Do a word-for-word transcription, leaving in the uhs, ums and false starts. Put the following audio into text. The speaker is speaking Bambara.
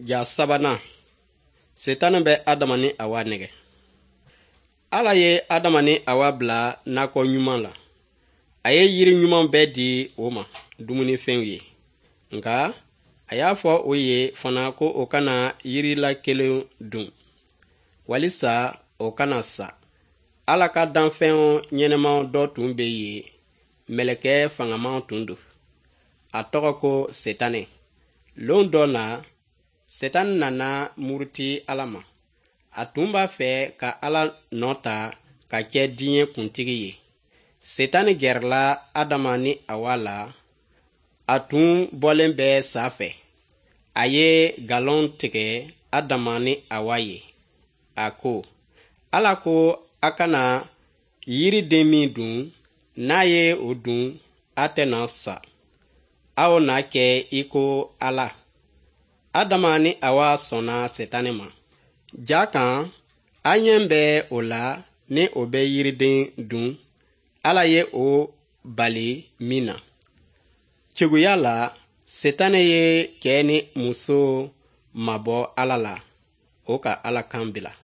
Ja sabana Satan bɛ Adama ni Awa nɛgɛ. Ala ye Adama ni Awa bila nakɔ ɲuman la. A ye yiri ɲuman bɛɛ di o ma dumunifɛnw ye. Nka a y'a fɔ o ye fana ko o kana yiri la kelen dun. Walisa o kana sa. Ala ka danfɛn ɲɛnɛman dɔ tun bɛ yen. Mɛlɛkɛ fangaman tun do. A tɔgɔ ko Setane. Lon dɔ la, Setan nana muruti Ala ma. A tun b'a fɛ ka Ala nɔ ta ka kɛ diɲɛ kuntigi ye. Setan gɛrɛla Adama ni Awa la. A tun bɔlen bɛ sa fɛ. A ye galon tigɛ Adama ni Awa ye. A ko, Ala ko a kana yiriden min dun, n'a ye o dun, a tɛna sa. Aw n'a kɛ i ko Ala. Adama ni Awa sɔnna Setan ma. Ja kan, a ɲɛ bɛ o la ni o bɛ yiriden dun, Ala ye o bali min na. Cogoya la, Setan ye cɛ ni muso mabɔ Ala la. O ka Ala kan bila.